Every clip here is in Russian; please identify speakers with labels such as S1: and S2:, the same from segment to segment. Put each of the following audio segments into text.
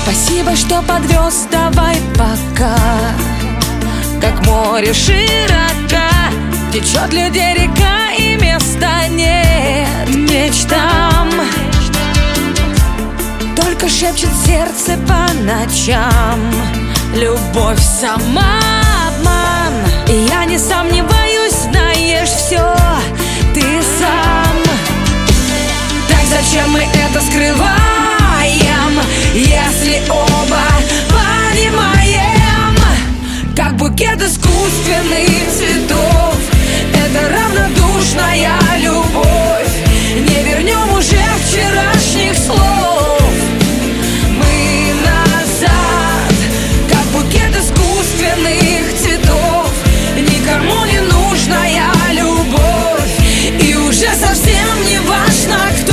S1: Спасибо, что подвез, давай пока. Как море широка, течет людей река, и места нет мечтам. Только шепчет сердце по ночам: любовь сама обман. И я не сомневаюсь, знаешь все ты сам. Так зачем мы это скрываем, если оба понимаем? Как букет искусственных цветов, это равнодушная любовь. Не вернем уже вчерашних слов мы назад. Как букет искусственных цветов, никому не нужная любовь. И уже совсем не важно, кто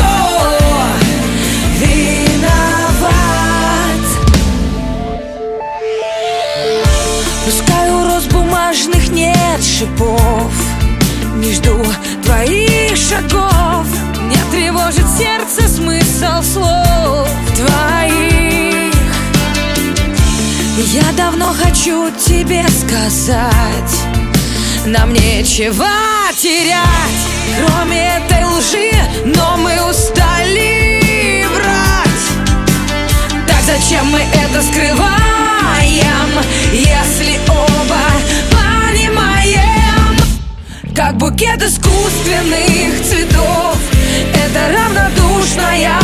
S1: виноват. Пускай у роз бумажных нет шипов, не жду твоих шагов. Не тревожит сердце смысл слов твоих. Я давно хочу тебе сказать: нам нечего терять, кроме этой лжи, но мы устали врать. Так зачем мы это скрываем, если оба понимаем? Как букет искусственных цветов, это равнодушная